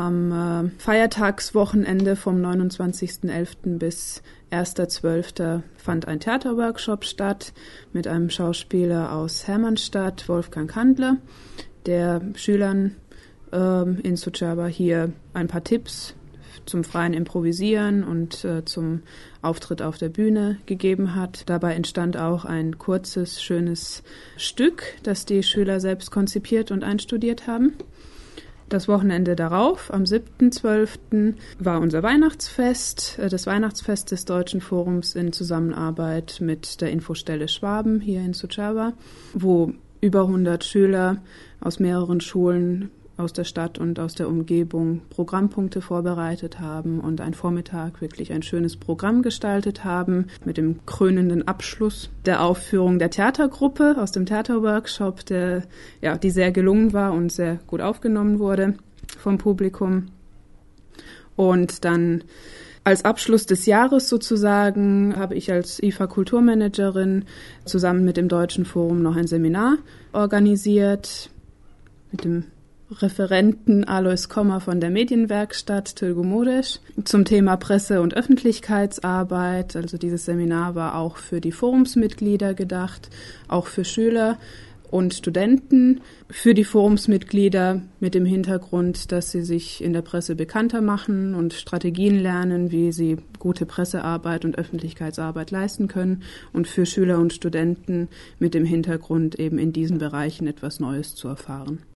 Am Feiertagswochenende vom 29.11. bis 1.12. fand ein Theaterworkshop statt mit einem Schauspieler aus Hermannstadt, Wolfgang Kandler, der Schülern in Suceava hier ein paar Tipps zum freien Improvisieren und zum Auftritt auf der Bühne gegeben hat. Dabei entstand auch ein kurzes, schönes Stück, das die Schüler selbst konzipiert und einstudiert haben. Das Wochenende darauf, am 7.12., war unser Weihnachtsfest, das Weihnachtsfest des Deutschen Forums in Zusammenarbeit mit der Infostelle Schwaben hier in Suceava, wo über 100 Schüler aus mehreren Schulen aus der Stadt und aus der Umgebung Programmpunkte vorbereitet haben und einen Vormittag wirklich ein schönes Programm gestaltet haben mit dem krönenden Abschluss der Aufführung der Theatergruppe aus dem Theaterworkshop, die sehr gelungen war und sehr gut aufgenommen wurde vom Publikum. Und dann als Abschluss des Jahres sozusagen habe ich als IFA-Kulturmanagerin zusammen mit dem Deutschen Forum noch ein Seminar organisiert mit dem Referenten Alois Kommer von der Medienwerkstatt Tölgo Modesch zum Thema Presse- und Öffentlichkeitsarbeit. Also dieses Seminar war auch für die Forumsmitglieder gedacht, auch für Schüler und Studenten. Für die Forumsmitglieder mit dem Hintergrund, dass sie sich in der Presse bekannter machen und Strategien lernen, wie sie gute Pressearbeit und Öffentlichkeitsarbeit leisten können. Und für Schüler und Studenten mit dem Hintergrund, eben in diesen Bereichen etwas Neues zu erfahren.